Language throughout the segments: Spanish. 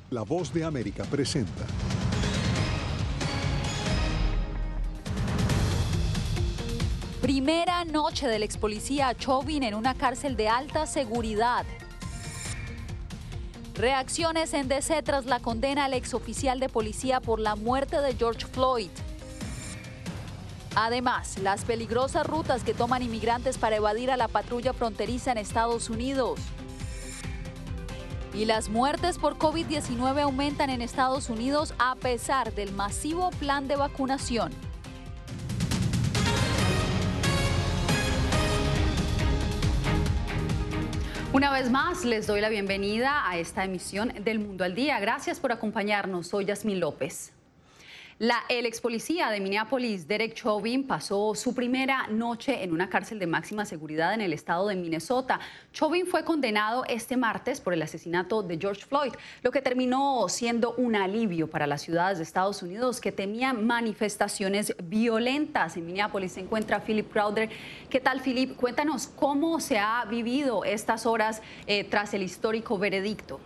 La Voz de América presenta. Primera noche del ex policía Chauvin en una cárcel de alta seguridad. Reacciones en DC tras la condena al exoficial de policía por la muerte de George Floyd. Además, las peligrosas rutas que toman inmigrantes para evadir a la patrulla fronteriza en Estados Unidos. Y las muertes por COVID-19 aumentan en Estados Unidos a pesar del masivo plan de vacunación. Una vez más, les doy la bienvenida a esta emisión del Mundo al Día. Gracias por acompañarnos. Soy Yasmín López. El ex policía de Minneapolis, Derek Chauvin, pasó su primera noche en una cárcel de máxima seguridad en el estado de Minnesota. Chauvin fue condenado este martes por el asesinato de George Floyd, lo que terminó siendo un alivio para las ciudades de Estados Unidos que temían manifestaciones violentas. En Minneapolis se encuentra Philip Crowder. ¿Qué tal, Philip? Cuéntanos cómo se ha vivido estas horas tras el histórico veredicto.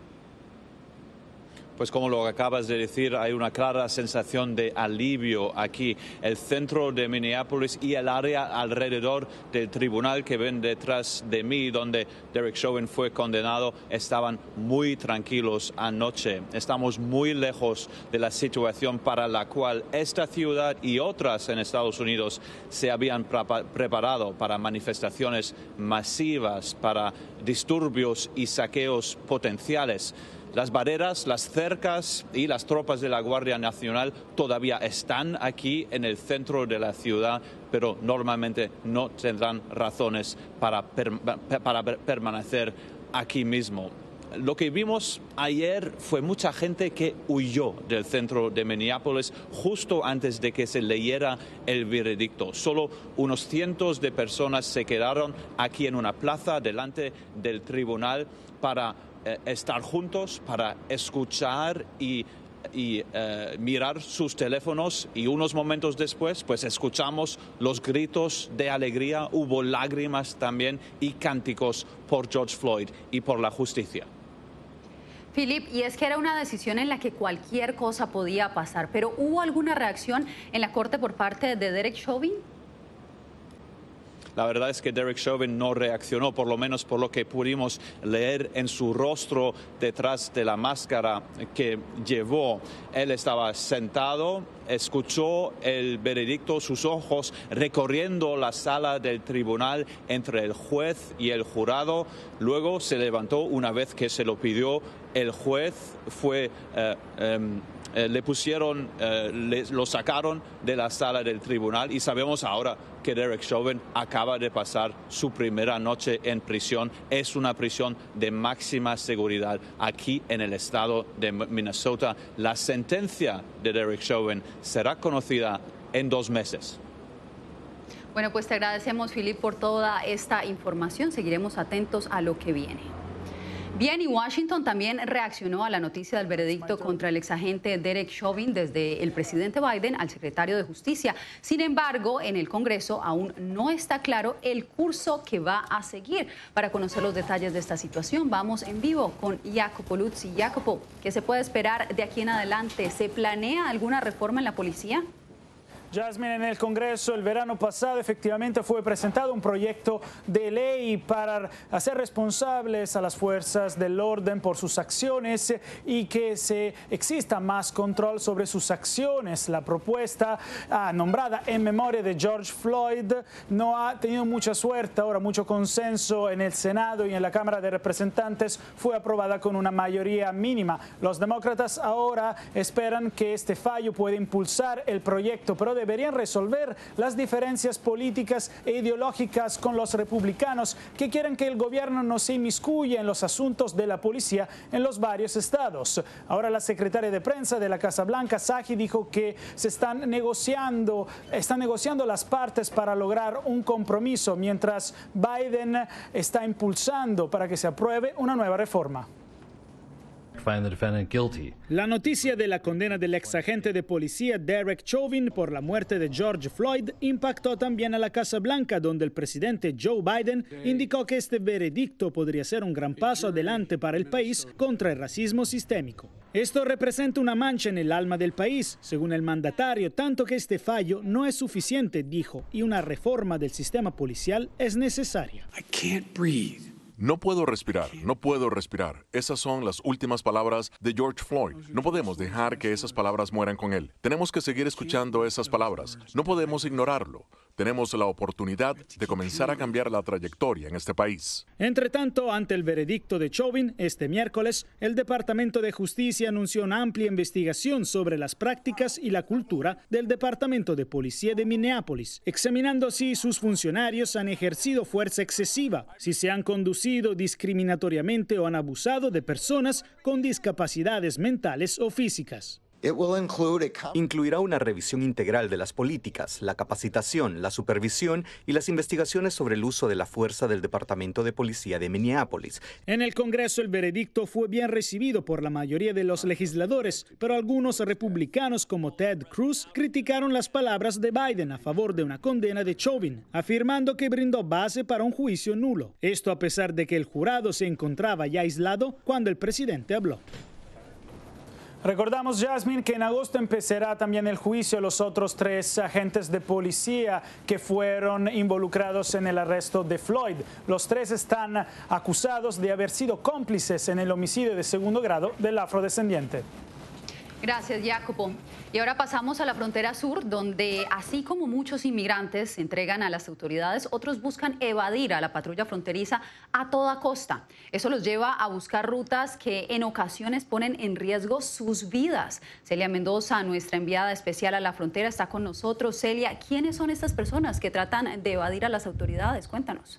Pues como lo acabas de decir, hay una clara sensación de alivio aquí. El centro de Minneapolis y el área alrededor del tribunal que ven detrás de mí, donde Derek Chauvin fue condenado, estaban muy tranquilos anoche. Estamos muy lejos de la situación para la cual esta ciudad y otras en Estados Unidos se habían preparado para manifestaciones masivas, para disturbios y saqueos potenciales. Las barreras, las cercas y las tropas de la Guardia Nacional todavía están aquí en el centro de la ciudad, pero normalmente no tendrán razones para permanecer aquí mismo. Lo que vimos ayer fue mucha gente que huyó del centro de Minneapolis justo antes de que se leyera el veredicto. Solo unos cientos de personas se quedaron aquí en una plaza delante del tribunal para estar juntos, para escuchar y mirar sus teléfonos, y unos momentos después pues escuchamos los gritos de alegría, hubo lágrimas también y cánticos por George Floyd y por la justicia. Philip, y es que era una decisión en la que cualquier cosa podía pasar, pero ¿hubo alguna reacción en la corte por parte de Derek Chauvin? La verdad es que Derek Chauvin no reaccionó, por lo menos por lo que pudimos leer en su rostro detrás de la máscara que llevó. Él estaba sentado, escuchó el veredicto, sus ojos recorriendo la sala del tribunal entre el juez y el jurado. Luego se levantó una vez que se lo pidió el juez, lo sacaron de la sala del tribunal, y sabemos ahora que Derek Chauvin acaba de pasar su primera noche en prisión. Es una prisión de máxima seguridad aquí en el estado de Minnesota. La sentencia de Derek Chauvin será conocida en 2 meses. Bueno, pues te agradecemos, Philip, por toda esta información. Seguiremos atentos a lo que viene. Bien, y Washington también reaccionó a la noticia del veredicto contra el exagente Derek Chauvin, desde el presidente Biden al secretario de Justicia. Sin embargo, en el Congreso aún no está claro el curso que va a seguir. Para conocer los detalles de esta situación, vamos en vivo con Jacopo Luzzi. Jacopo, ¿qué se puede esperar de aquí en adelante? ¿Se planea alguna reforma en la policía? Jasmine, en el Congreso el verano pasado efectivamente fue presentado un proyecto de ley para hacer responsables a las fuerzas del orden por sus acciones y que exista más control sobre sus acciones. La propuesta nombrada en memoria de George Floyd no ha tenido mucha suerte, ahora mucho consenso en el Senado y en la Cámara de Representantes. Fue aprobada con una mayoría mínima. Los demócratas ahora esperan que este fallo pueda impulsar el proyecto, pero deberían resolver las diferencias políticas e ideológicas con los republicanos, que quieren que el gobierno no se inmiscuya en los asuntos de la policía en los varios estados. Ahora la secretaria de prensa de la Casa Blanca, Psaki, dijo que están negociando las partes para lograr un compromiso, mientras Biden está impulsando para que se apruebe una nueva reforma. Find the defendant guilty. La noticia de la condena del exagente de policía Derek Chauvin por la muerte de George Floyd impactó también a la Casa Blanca, donde el presidente Joe Biden indicó que este veredicto podría ser un gran paso adelante para el país contra el racismo sistémico. Esto representa una mancha en el alma del país, según el mandatario, tanto que este fallo no es suficiente, dijo, y una reforma del sistema policial es necesaria. I can't breathe. No puedo respirar, no puedo respirar. Esas son las últimas palabras de George Floyd. No podemos dejar que esas palabras mueran con él. Tenemos que seguir escuchando esas palabras. No podemos ignorarlo. Tenemos la oportunidad de comenzar a cambiar la trayectoria en este país. Entre tanto, ante el veredicto de Chauvin, este miércoles, el Departamento de Justicia anunció una amplia investigación sobre las prácticas y la cultura del Departamento de Policía de Minneapolis, examinando si sus funcionarios han ejercido fuerza excesiva, si se han conducido discriminatoriamente o han abusado de personas con discapacidades mentales o físicas. Incluirá una revisión integral de las políticas, la capacitación, la supervisión y las investigaciones sobre el uso de la fuerza del Departamento de Policía de Minneapolis. En el Congreso el veredicto fue bien recibido por la mayoría de los legisladores, pero algunos republicanos como Ted Cruz criticaron las palabras de Biden a favor de una condena de Chauvin, afirmando que brindó base para un juicio nulo. Esto a pesar de que el jurado se encontraba ya aislado cuando el presidente habló. Recordamos, Jasmine, que en agosto empezará también el juicio a los otros 3 agentes de policía que fueron involucrados en el arresto de Floyd. Los 3 están acusados de haber sido cómplices en el homicidio de segundo grado del afrodescendiente. Gracias, Jacopo. Y ahora pasamos a la frontera sur, donde así como muchos inmigrantes se entregan a las autoridades, otros buscan evadir a la patrulla fronteriza a toda costa. Eso los lleva a buscar rutas que en ocasiones ponen en riesgo sus vidas. Celia Mendoza, nuestra enviada especial a la frontera, está con nosotros. Celia, ¿quiénes son estas personas que tratan de evadir a las autoridades? Cuéntanos.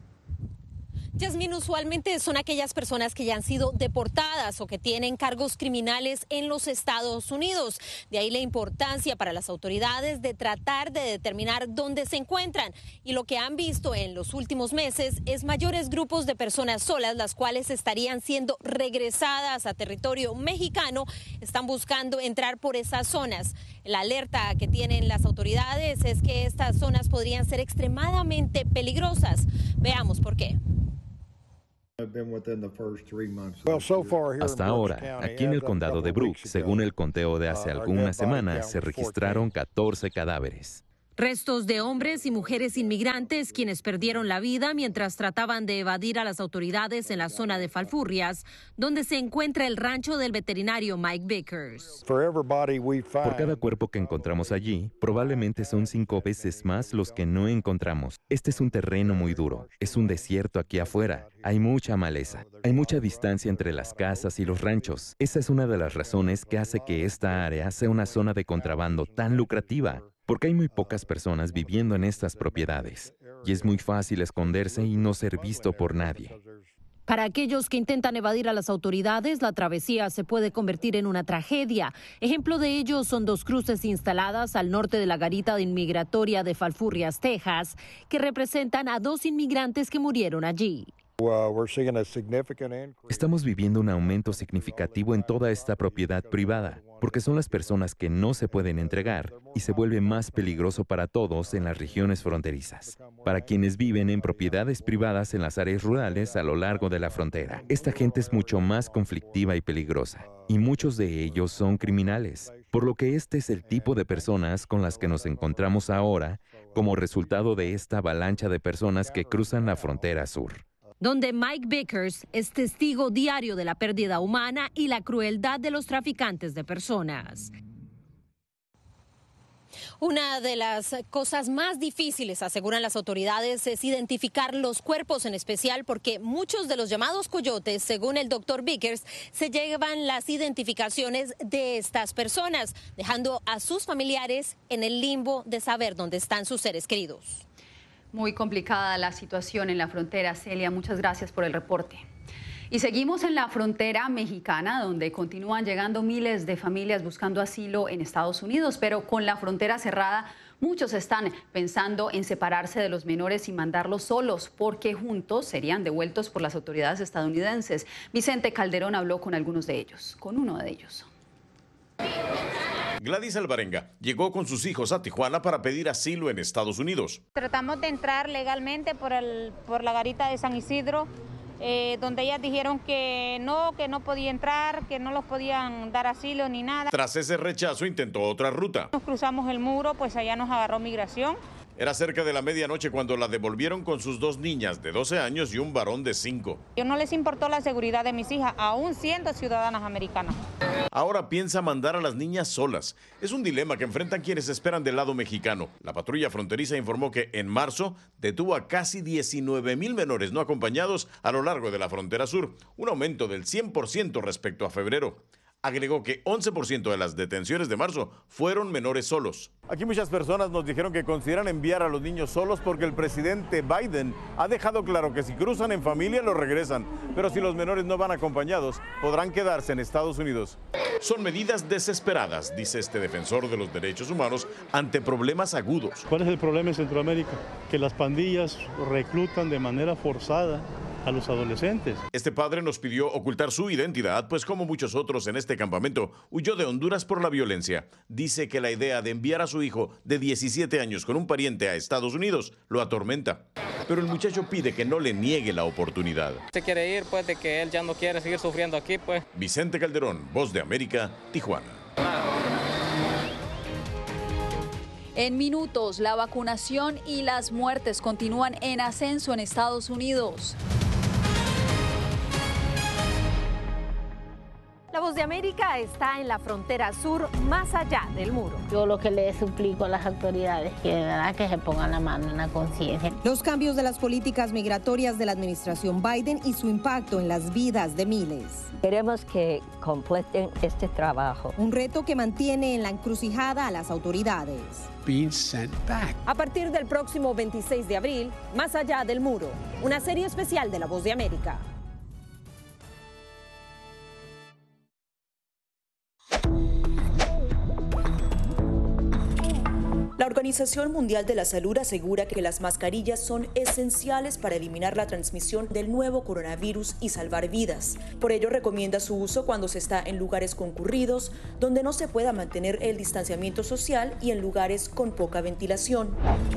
Yasmín, usualmente son aquellas personas que ya han sido deportadas o que tienen cargos criminales en los Estados Unidos. De ahí la importancia para las autoridades de tratar de determinar dónde se encuentran. Y lo que han visto en los últimos meses es mayores grupos de personas solas, las cuales estarían siendo regresadas a territorio mexicano, están buscando entrar por esas zonas. La alerta que tienen las autoridades es que estas zonas podrían ser extremadamente peligrosas. Veamos por qué. Hasta ahora, aquí en el condado de Brooks, según el conteo de hace algunas semanas, se registraron 14 cadáveres. Restos de hombres y mujeres inmigrantes quienes perdieron la vida mientras trataban de evadir a las autoridades en la zona de Falfurrias, donde se encuentra el rancho del veterinario Mike Vickers. Por cada cuerpo que encontramos allí, probablemente son 5 veces más los que no encontramos. Este es un terreno muy duro. Es un desierto aquí afuera. Hay mucha maleza. Hay mucha distancia entre las casas y los ranchos. Esa es una de las razones que hace que esta área sea una zona de contrabando tan lucrativa. Porque hay muy pocas personas viviendo en estas propiedades y es muy fácil esconderse y no ser visto por nadie. Para aquellos que intentan evadir a las autoridades, la travesía se puede convertir en una tragedia. Ejemplo de ello son 2 cruces instaladas al norte de la garita inmigratoria de Falfurrias, Texas, que representan a 2 inmigrantes que murieron allí. Estamos viviendo un aumento significativo en toda esta propiedad privada, porque son las personas que no se pueden entregar y se vuelve más peligroso para todos en las regiones fronterizas, para quienes viven en propiedades privadas en las áreas rurales a lo largo de la frontera. Esta gente es mucho más conflictiva y peligrosa, y muchos de ellos son criminales, por lo que este es el tipo de personas con las que nos encontramos ahora como resultado de esta avalancha de personas que cruzan la frontera sur. Donde Mike Vickers es testigo diario de la pérdida humana y la crueldad de los traficantes de personas. Una de las cosas más difíciles, aseguran las autoridades, es identificar los cuerpos, en especial porque muchos de los llamados coyotes, según el doctor Vickers, se llevan las identificaciones de estas personas, dejando a sus familiares en el limbo de saber dónde están sus seres queridos. Muy complicada la situación en la frontera, Celia. Muchas gracias por el reporte. Y seguimos en la frontera mexicana, donde continúan llegando miles de familias buscando asilo en Estados Unidos, pero con la frontera cerrada Muchos están pensando en separarse de los menores y mandarlos solos, porque juntos serían devueltos por las autoridades estadounidenses. Vicente Calderón habló con algunos de ellos, con uno de ellos. Gladys Alvarenga llegó con sus hijos a Tijuana para pedir asilo en Estados Unidos. Tratamos de entrar legalmente por la garita de San Isidro, donde ellas dijeron que no podía entrar, que no los podían dar asilo ni nada. Tras ese rechazo intentó otra ruta. Nos cruzamos el muro, pues allá nos agarró migración. Era cerca de la medianoche cuando la devolvieron con sus 2 niñas de 12 años y un varón de 5. Yo no les importó la seguridad de mis hijas, aún siendo ciudadanas americanas. Ahora piensa mandar a las niñas solas. Es un dilema que enfrentan quienes esperan del lado mexicano. La patrulla fronteriza informó que en marzo detuvo a casi 19,000 menores no acompañados a lo largo de la frontera sur, un aumento del 100% respecto a febrero. Agregó que 11% de las detenciones de marzo fueron menores solos. Aquí muchas personas nos dijeron que consideran enviar a los niños solos porque el presidente Biden ha dejado claro que si cruzan en familia los regresan, pero si los menores no van acompañados, podrán quedarse en Estados Unidos. Son medidas desesperadas, dice este defensor de los derechos humanos, ante problemas agudos. ¿Cuál es el problema en Centroamérica? Que las pandillas reclutan de manera forzada a los adolescentes. Este padre nos pidió ocultar su identidad, pues como muchos otros en este campamento, huyó de Honduras por la violencia. Dice que la idea de enviar a su hijo de 17 años con un pariente a Estados Unidos lo atormenta. Pero el muchacho pide que no le niegue la oportunidad. Se quiere ir, pues, de que él ya no quiere seguir sufriendo aquí, pues. Vicente Calderón, Voz de América, Tijuana. En minutos, la vacunación y las muertes continúan en ascenso en Estados Unidos. La Voz de América está en la frontera sur, más allá del muro. Yo lo que le suplico a las autoridades que de verdad que se pongan la mano en la conciencia. Los cambios de las políticas migratorias de la administración Biden y su impacto en las vidas de miles. Queremos que completen este trabajo. Un reto que mantiene en la encrucijada a las autoridades. A partir del próximo 26 de abril, Más allá del muro, una serie especial de La Voz de América. La Organización Mundial de la Salud asegura que las mascarillas son esenciales para eliminar la transmisión del nuevo coronavirus y salvar vidas. Por ello recomienda su uso cuando se está en lugares concurridos, donde no se pueda mantener el distanciamiento social y en lugares con poca ventilación.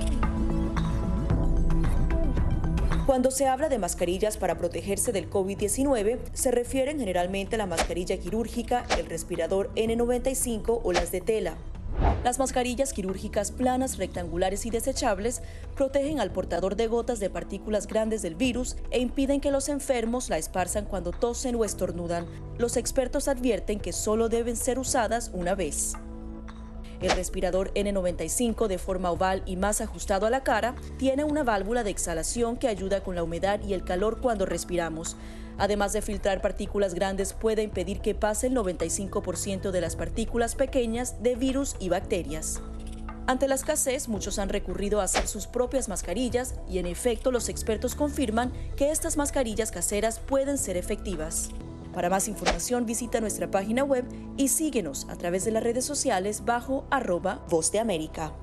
Cuando se habla de mascarillas para protegerse del COVID-19, se refieren generalmente a la mascarilla quirúrgica, el respirador N95 o las de tela. Las mascarillas quirúrgicas planas, rectangulares y desechables protegen al portador de gotas de partículas grandes del virus e impiden que los enfermos la esparzan cuando tosen o estornudan. Los expertos advierten que solo deben ser usadas una vez. El respirador N95, de forma oval y más ajustado a la cara, tiene una válvula de exhalación que ayuda con la humedad y el calor cuando respiramos. Además de filtrar partículas grandes, puede impedir que pase el 95% de las partículas pequeñas de virus y bacterias. Ante la escasez, muchos han recurrido a hacer sus propias mascarillas y, en efecto, los expertos confirman que estas mascarillas caseras pueden ser efectivas. Para más información, visita nuestra página web y síguenos a través de las redes sociales bajo @Voz de América.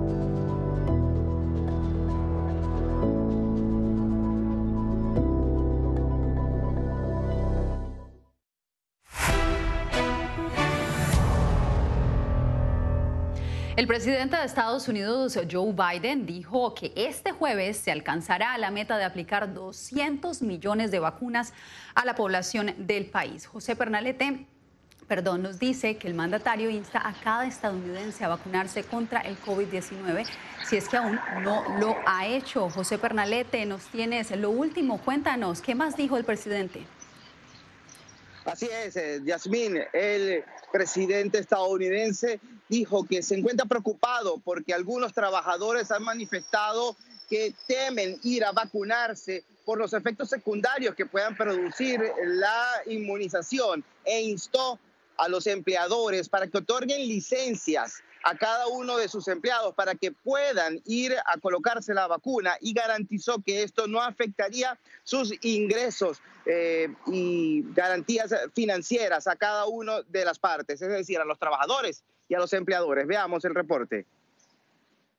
El presidente de Estados Unidos, Joe Biden, dijo que este jueves se alcanzará la meta de aplicar 200 millones de vacunas a la población del país. José Pernalete, nos dice que el mandatario insta a cada estadounidense a vacunarse contra el COVID-19, si es que aún no lo ha hecho. José Pernalete, nos tienes lo último. Cuéntanos, ¿qué más dijo el presidente? Así es, Yasmín, el presidente estadounidense dijo que se encuentra preocupado porque algunos trabajadores han manifestado que temen ir a vacunarse por los efectos secundarios que puedan producir la inmunización e instó a los empleadores para que otorguen licencias a cada uno de sus empleados para que puedan ir a colocarse la vacuna y garantizó que esto no afectaría sus ingresos y garantías financieras a cada una de las partes, es decir, a los trabajadores y a los empleadores. Veamos el reporte.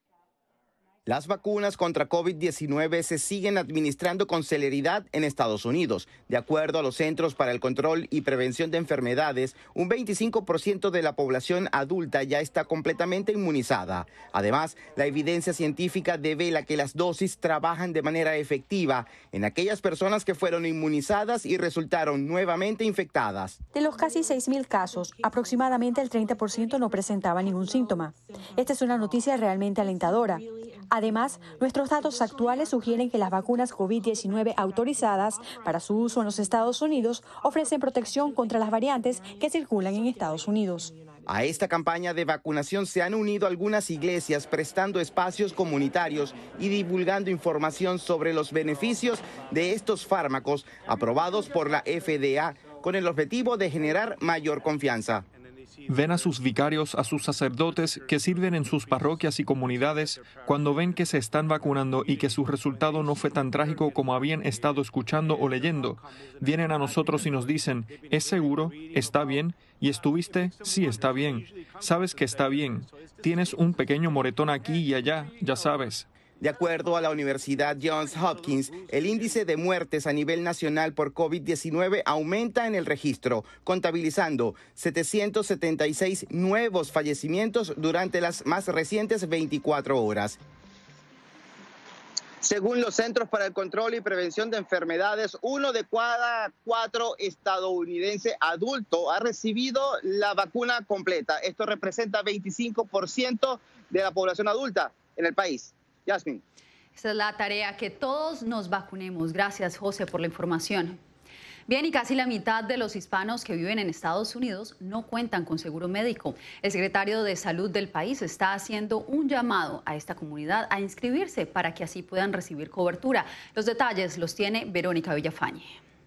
Las vacunas contra COVID-19 se siguen administrando con celeridad en Estados Unidos. De acuerdo a los Centros para el Control y Prevención de Enfermedades, un 25% de la población adulta ya está completamente inmunizada. Además, la evidencia científica devela que las dosis trabajan de manera efectiva en aquellas personas que fueron inmunizadas y resultaron nuevamente infectadas. De los casi 6.000 casos, aproximadamente el 30% no presentaba ningún síntoma. Esta es una noticia realmente alentadora. Además, nuestros datos actuales sugieren que las vacunas COVID-19 autorizadas para su uso en los Estados Unidos ofrecen protección contra las variantes que circulan en Estados Unidos. A esta campaña de vacunación se han unido algunas iglesias prestando espacios comunitarios y divulgando información sobre los beneficios de estos fármacos aprobados por la FDA con el objetivo de generar mayor confianza. Ven a sus vicarios, a sus sacerdotes que sirven en sus parroquias y comunidades cuando ven que se están vacunando y que su resultado no fue tan trágico como habían estado escuchando o leyendo. Vienen a nosotros y nos dicen, ¿es seguro? ¿Está bien? ¿Y estuviste? Sí, está bien. ¿Sabes que está bien? Tienes un pequeño moretón aquí y allá, ya sabes. De acuerdo a la Universidad Johns Hopkins, el índice de muertes a nivel nacional por COVID-19 aumenta en el registro, contabilizando 776 nuevos fallecimientos durante las más recientes 24 horas. Según los Centros para el Control y Prevención de Enfermedades, 1 de cada 4 estadounidenses adultos ha recibido la vacuna completa. Esto representa 25% de la población adulta en el país. Yasmin. Esta es la tarea, que todos nos vacunemos. Gracias, José, por la información. Bien, y casi la mitad de los hispanos que viven en Estados Unidos no cuentan con seguro médico. El secretario de Salud del país está haciendo un llamado a esta comunidad a inscribirse para que así puedan recibir cobertura. Los detalles los tiene Verónica Villafañe.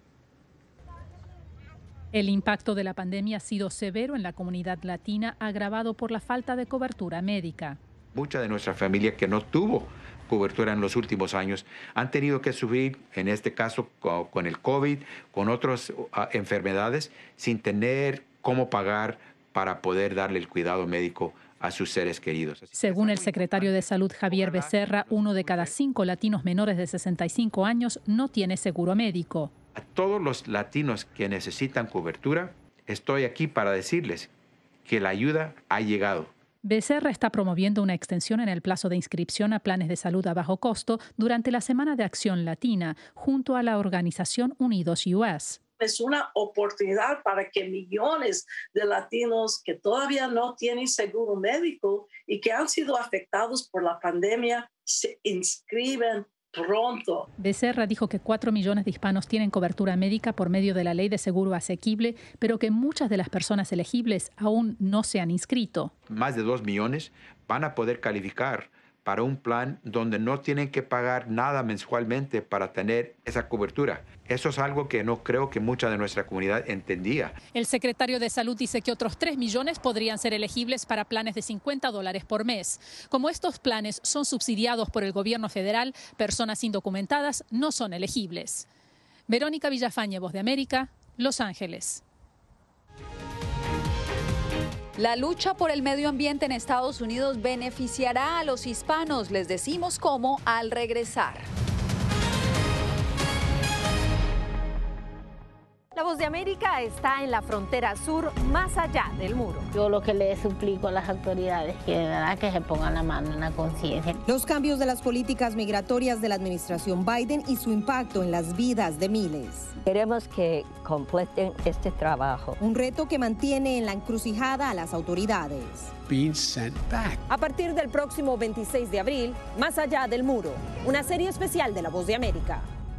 El impacto de la pandemia ha sido severo en la comunidad latina, agravado por la falta de cobertura médica. Mucha de nuestra familia que no tuvo cobertura en los últimos años han tenido que sufrir, en este caso con el COVID, con otras enfermedades, sin tener cómo pagar para poder darle el cuidado médico a sus seres queridos. Según el secretario de Salud Javier Becerra, 1 de cada 5 latinos menores de 65 años no tiene seguro médico. A todos los latinos que necesitan cobertura, estoy aquí para decirles que la ayuda ha llegado. Becerra está promoviendo una extensión en el plazo de inscripción a planes de salud a bajo costo durante la Semana de Acción Latina, junto a la organización Unidos US. Es una oportunidad para que millones de latinos que todavía no tienen seguro médico y que han sido afectados por la pandemia se inscriban pronto. Becerra dijo que 4 millones de hispanos tienen cobertura médica por medio de la Ley de Seguro Asequible, pero que muchas de las personas elegibles aún no se han inscrito. Más de 2 millones van a poder calificar para un plan donde no tienen que pagar nada mensualmente para tener esa cobertura. Eso es algo que no creo que mucha de nuestra comunidad entendía. El secretario de Salud dice que otros 3 millones podrían ser elegibles para planes de $50 por mes. Como estos planes son subsidiados por el gobierno federal, personas indocumentadas no son elegibles. Verónica Villafañe, Voz de América, Los Ángeles. La lucha por el medio ambiente en Estados Unidos beneficiará a los hispanos. Les decimos cómo al regresar. La Voz de América está en la frontera sur, más allá del muro. Yo lo que le suplico a las autoridades que de verdad que se pongan la mano en la conciencia. Los cambios de las políticas migratorias de la administración Biden y su impacto en las vidas de miles. Queremos que completen este trabajo. Un reto que mantiene en la encrucijada a las autoridades. A partir del próximo 26 de abril, Más allá del muro, una serie especial de La Voz de América.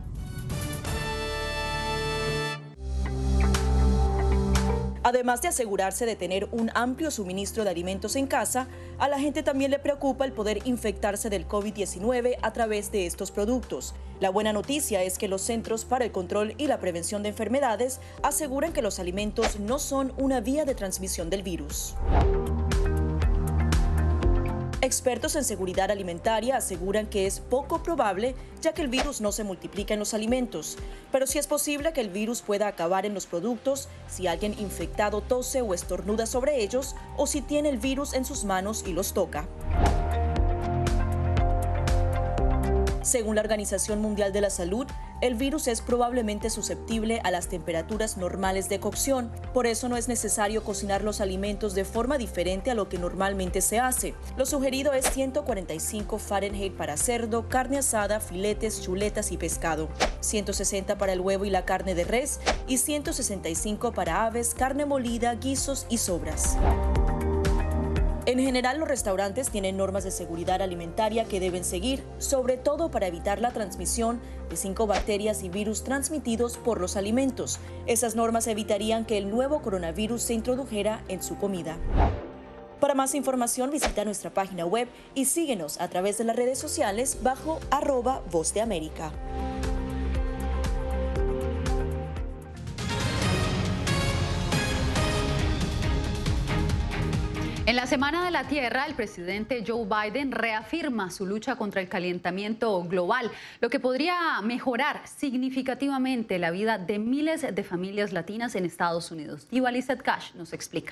Además de asegurarse de tener un amplio suministro de alimentos en casa, a la gente también le preocupa el poder infectarse del COVID-19 a través de estos productos. La buena noticia es que los Centros para el Control y la Prevención de Enfermedades aseguran que los alimentos no son una vía de transmisión del virus. Expertos en seguridad alimentaria aseguran que es poco probable, ya que el virus no se multiplica en los alimentos, pero sí es posible que el virus pueda acabar en los productos si alguien infectado tose o estornuda sobre ellos o si tiene el virus en sus manos y los toca. Según la Organización Mundial de la Salud, el virus es probablemente susceptible a las temperaturas normales de cocción. Por eso no es necesario cocinar los alimentos de forma diferente a lo que normalmente se hace. Lo sugerido es 145 Fahrenheit para cerdo, carne asada, filetes, chuletas y pescado, 160 para el huevo y la carne de res y 165 para aves, carne molida, guisos y sobras. En general, los restaurantes tienen normas de seguridad alimentaria que deben seguir, sobre todo para evitar la transmisión de 5 bacterias y virus transmitidos por los alimentos. Esas normas evitarían que el nuevo coronavirus se introdujera en su comida. Para más información, visita nuestra página web y síguenos a través de las redes sociales bajo @Voz de América. En la Semana de la Tierra, el presidente Joe Biden reafirma su lucha contra el calentamiento global, lo que podría mejorar significativamente la vida de miles de familias latinas en Estados Unidos. Diva Lizeth Cash nos explica.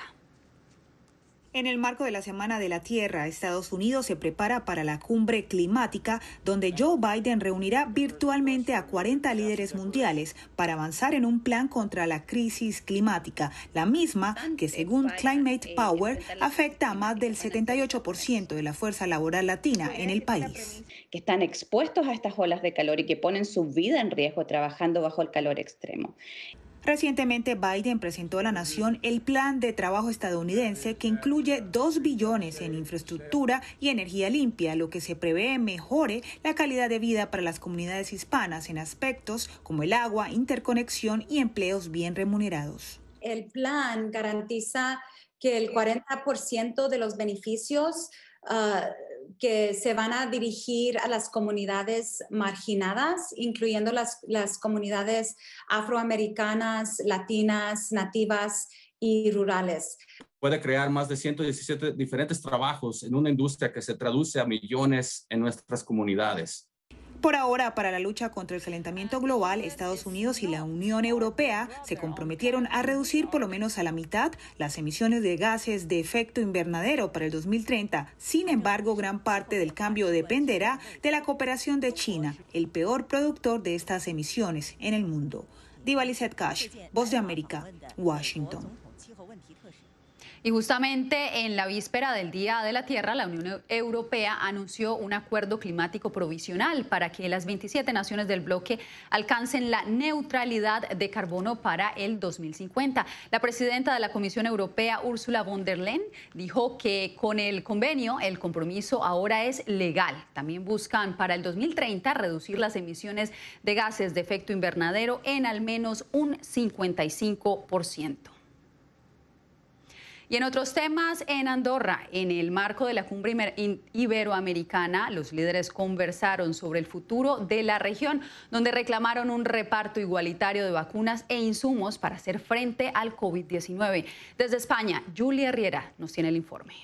En el marco de la Semana de la Tierra, Estados Unidos se prepara para la cumbre climática, donde Joe Biden reunirá virtualmente a 40 líderes mundiales para avanzar en un plan contra la crisis climática, la misma que, según Climate Power, afecta a más del 78% de la fuerza laboral latina en el país. Que están expuestos a estas olas de calor y que ponen su vida en riesgo trabajando bajo el calor extremo. Recientemente, Biden presentó a la nación el plan de trabajo estadounidense que incluye 2 billones en infraestructura y energía limpia, lo que se prevé mejore la calidad de vida para las comunidades hispanas en aspectos como el agua, interconexión y empleos bien remunerados. El plan garantiza que el 40% de los beneficios que se van a dirigir a las comunidades marginadas, incluyendo las comunidades afroamericanas, latinas, nativas y rurales. Puede crear más de 117 diferentes trabajos en una industria que se traduce a millones en nuestras comunidades. Por ahora, para la lucha contra el calentamiento global, Estados Unidos y la Unión Europea se comprometieron a reducir por lo menos a la mitad las emisiones de gases de efecto invernadero para el 2030. Sin embargo, gran parte del cambio dependerá de la cooperación de China, el peor productor de estas emisiones en el mundo. Diva Lizeth Cash, Voz de América, Washington. Y justamente en la víspera del Día de la Tierra, la Unión Europea anunció un acuerdo climático provisional para que las 27 naciones del bloque alcancen la neutralidad de carbono para el 2050. La presidenta de la Comisión Europea, Ursula von der Leyen, dijo que con el convenio el compromiso ahora es legal. También buscan para el 2030 reducir las emisiones de gases de efecto invernadero en al menos un 55%. Y en otros temas, en Andorra, en el marco de la cumbre iberoamericana, los líderes conversaron sobre el futuro de la región, donde reclamaron un reparto igualitario de vacunas e insumos para hacer frente al COVID-19. Desde España, Julia Riera nos tiene el informe.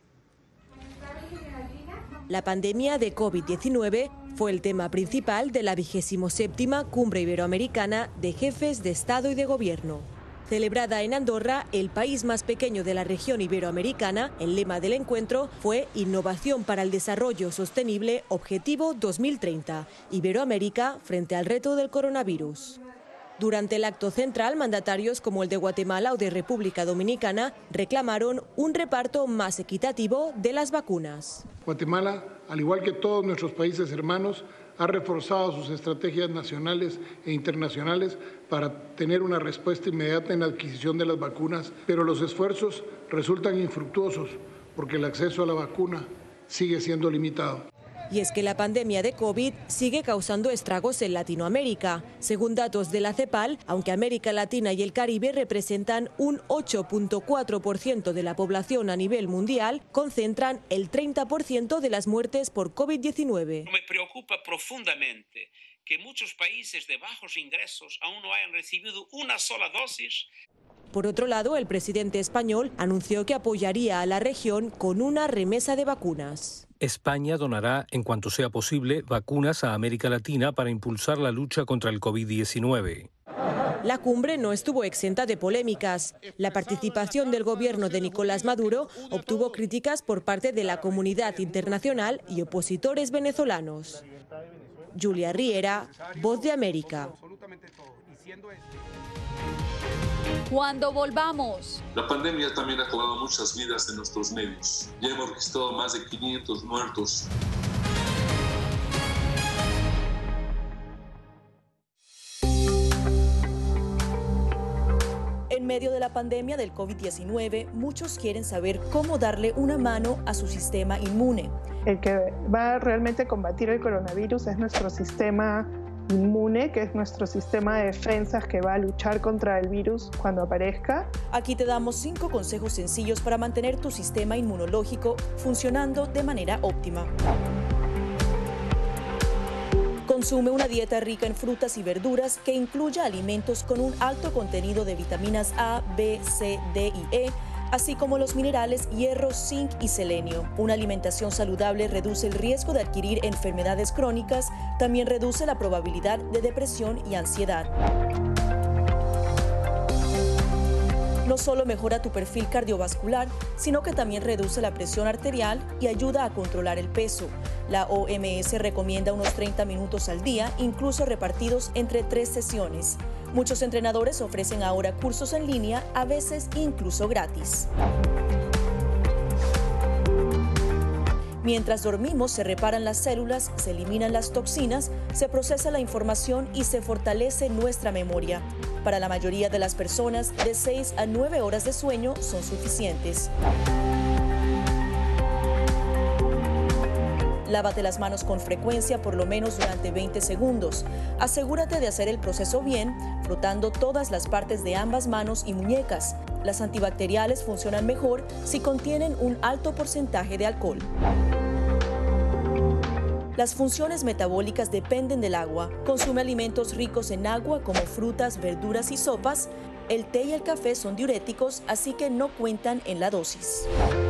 La pandemia de COVID-19 fue el tema principal de la 27ª Cumbre Iberoamericana de Jefes de Estado y de Gobierno. Celebrada en Andorra, el país más pequeño de la región iberoamericana, el lema del encuentro fue Innovación para el Desarrollo Sostenible, Objetivo 2030. Iberoamérica frente al reto del coronavirus. Durante el acto central, mandatarios como el de Guatemala o de República Dominicana reclamaron un reparto más equitativo de las vacunas. Guatemala, al igual que todos nuestros países hermanos, ha reforzado sus estrategias nacionales e internacionales para tener una respuesta inmediata en la adquisición de las vacunas, pero los esfuerzos resultan infructuosos porque el acceso a la vacuna sigue siendo limitado. Y es que la pandemia de COVID sigue causando estragos en Latinoamérica. Según datos de la CEPAL, aunque América Latina y el Caribe representan un 8.4% de la población a nivel mundial, concentran el 30% de las muertes por COVID-19. Me preocupa profundamente que muchos países de bajos ingresos aún no hayan recibido una sola dosis. Por otro lado, el presidente español anunció que apoyaría a la región con una remesa de vacunas. España donará, en cuanto sea posible, vacunas a América Latina para impulsar la lucha contra el COVID-19. La cumbre no estuvo exenta de polémicas. La participación del gobierno de Nicolás Maduro obtuvo críticas por parte de la comunidad internacional y opositores venezolanos. Julia Riera, Voz de América. Cuando volvamos. La pandemia también ha cobrado muchas vidas en nuestros medios. Ya hemos registrado más de 500 muertos. En medio de la pandemia del COVID-19, muchos quieren saber cómo darle una mano a su sistema inmune. El que va realmente a combatir el coronavirus es nuestro sistema inmune, que es nuestro sistema de defensas que va a luchar contra el virus cuando aparezca. Aquí te damos 5 consejos sencillos para mantener tu sistema inmunológico funcionando de manera óptima. Consume una dieta rica en frutas y verduras que incluya alimentos con un alto contenido de vitaminas A, B, C, D y E, así como los minerales hierro, zinc y selenio. Una alimentación saludable reduce el riesgo de adquirir enfermedades crónicas, también reduce la probabilidad de depresión y ansiedad. No solo mejora tu perfil cardiovascular, sino que también reduce la presión arterial y ayuda a controlar el peso. La OMS recomienda unos 30 minutos al día, incluso repartidos entre 3 sesiones. Muchos entrenadores ofrecen ahora cursos en línea, a veces incluso gratis. Mientras dormimos, se reparan las células, se eliminan las toxinas, se procesa la información y se fortalece nuestra memoria. Para la mayoría de las personas, de 6 a 9 horas de sueño son suficientes. Lávate las manos con frecuencia, por lo menos durante 20 segundos. Asegúrate de hacer el proceso bien, frotando todas las partes de ambas manos y muñecas. Las antibacteriales funcionan mejor si contienen un alto porcentaje de alcohol. Las funciones metabólicas dependen del agua. Consume alimentos ricos en agua como frutas, verduras y sopas. El té y el café son diuréticos, así que no cuentan en la dosis.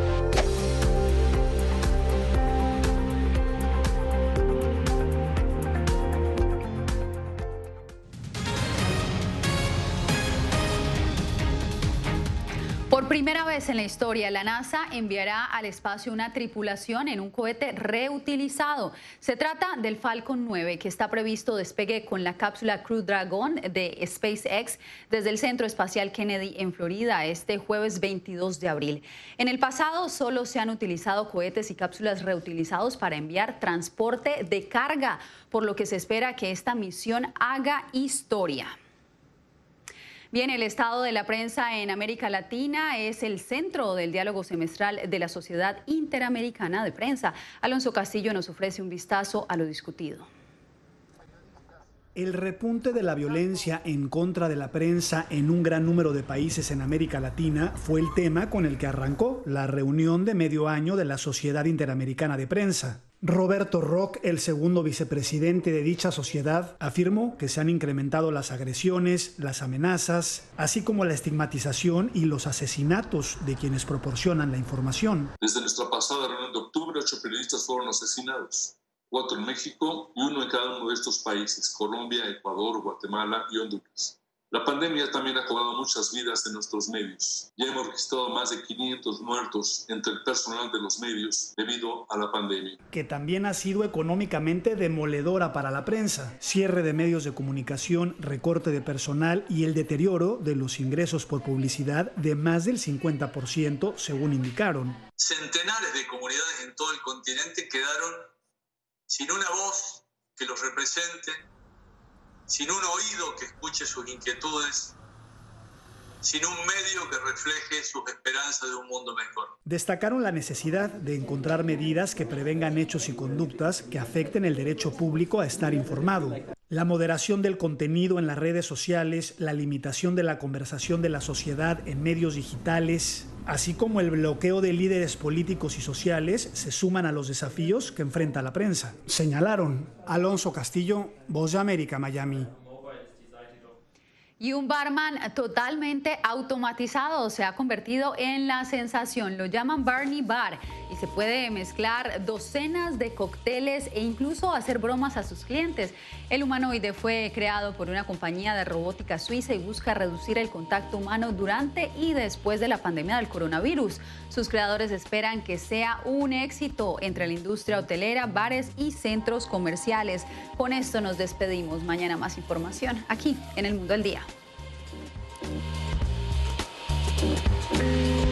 Por primera vez en la historia, la NASA enviará al espacio una tripulación en un cohete reutilizado. Se trata del Falcon 9, que está previsto despegue con la cápsula Crew Dragon de SpaceX desde el Centro Espacial Kennedy en Florida este jueves 22 de abril. En el pasado solo se han utilizado cohetes y cápsulas reutilizados para enviar transporte de carga, por lo que se espera que esta misión haga historia. Bien, el estado de la prensa en América Latina es el centro del diálogo semestral de la Sociedad Interamericana de Prensa. Alonso Castillo nos ofrece un vistazo a lo discutido. El repunte de la violencia en contra de la prensa en un gran número de países en América Latina fue el tema con el que arrancó la reunión de medio año de la Sociedad Interamericana de Prensa. Roberto Rock, el segundo vicepresidente de dicha sociedad, afirmó que se han incrementado las agresiones, las amenazas, así como la estigmatización y los asesinatos de quienes proporcionan la información. Desde nuestra pasada reunión de octubre, 8 periodistas fueron asesinados, 4 en México y 1 en cada uno de estos países, Colombia, Ecuador, Guatemala y Honduras. La pandemia también ha cobrado muchas vidas en nuestros medios. Ya hemos registrado más de 500 muertos entre el personal de los medios debido a la pandemia. Que también ha sido económicamente demoledora para la prensa. Cierre de medios de comunicación, recorte de personal y el deterioro de los ingresos por publicidad de más del 50%, según indicaron. Centenares de comunidades en todo el continente quedaron sin una voz que los represente, sin un oído que escuche sus inquietudes, sin un medio que refleje sus esperanzas de un mundo mejor. Destacaron la necesidad de encontrar medidas que prevengan hechos y conductas que afecten el derecho público a estar informado. La moderación del contenido en las redes sociales, la limitación de la conversación de la sociedad en medios digitales, así como el bloqueo de líderes políticos y sociales, se suman a los desafíos que enfrenta la prensa. Señalaron. Alonso Castillo, Voz de América, Miami. Y un barman totalmente automatizado se ha convertido en la sensación. Lo llaman Barney Bar y se puede mezclar docenas de cócteles e incluso hacer bromas a sus clientes. El humanoide fue creado por una compañía de robótica suiza y busca reducir el contacto humano durante y después de la pandemia del coronavirus. Sus creadores esperan que sea un éxito entre la industria hotelera, bares y centros comerciales. Con esto nos despedimos. Mañana más información aquí en El Mundo al Día.